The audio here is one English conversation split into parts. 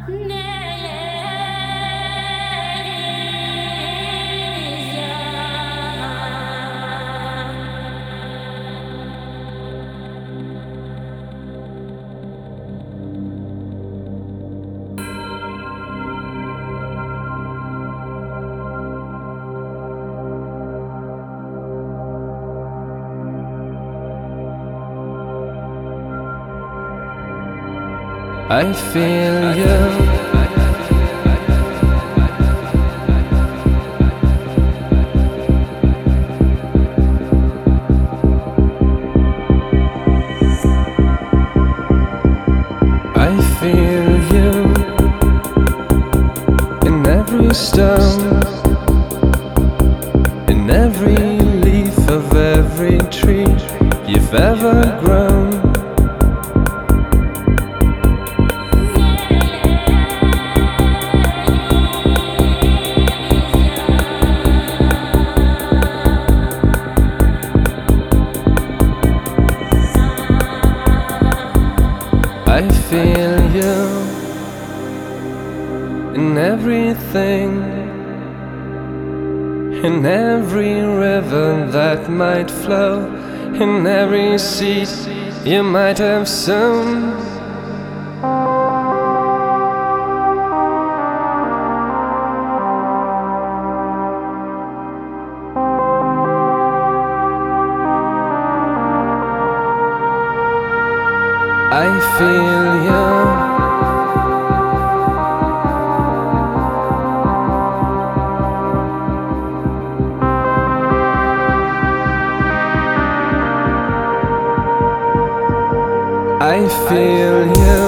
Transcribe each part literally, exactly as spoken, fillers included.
I feel you. I feel you in every stone, in every leaf of every tree you've ever grown. I feel you in everything, in every river that might flow, in every seed you might have sown. I feel you. I feel you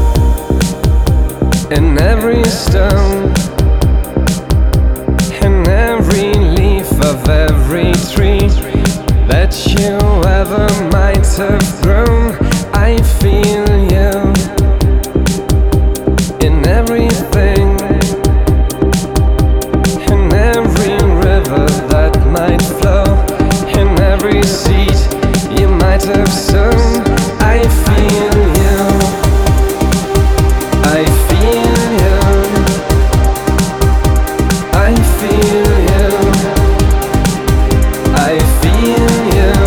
in every stone, in every leaf of every tree that you ever might have grown. I feel you in everything, in every river that might flow, in every seed you might have sown. I feel you, I feel you, I feel you, I feel you,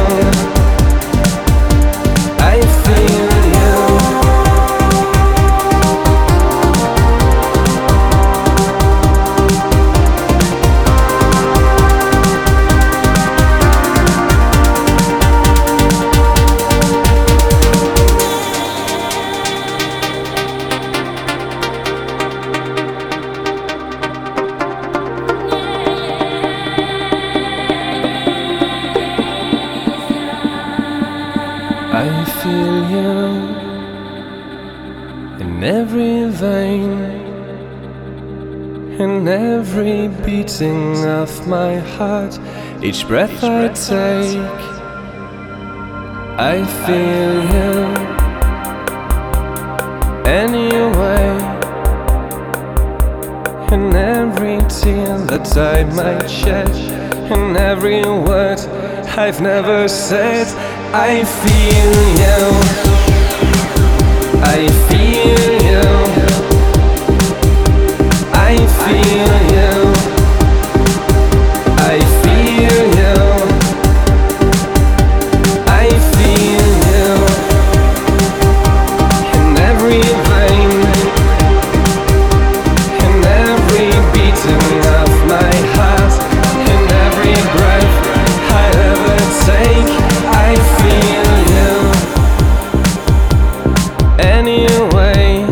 I feel I feel you in every vein, in every beating of my heart, each breath I take. I feel you anyway, in every tear that I might shed, in every word I've never said. I feel you, I feel you, I feel you, I feel you, I feel you in every vein, in every beating of my heart, in every breath I ever take. I feel you anyway,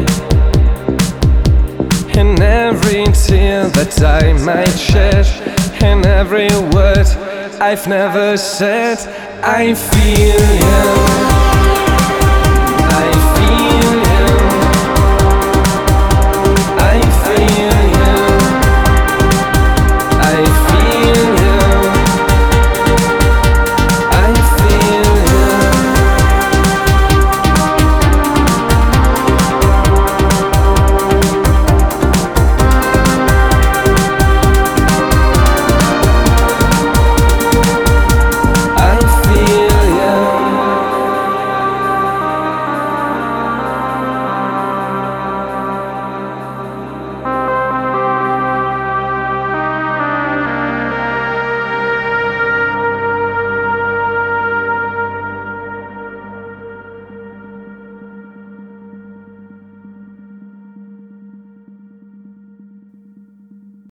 in every tear that I might shed, in every word I've never said. I feel you.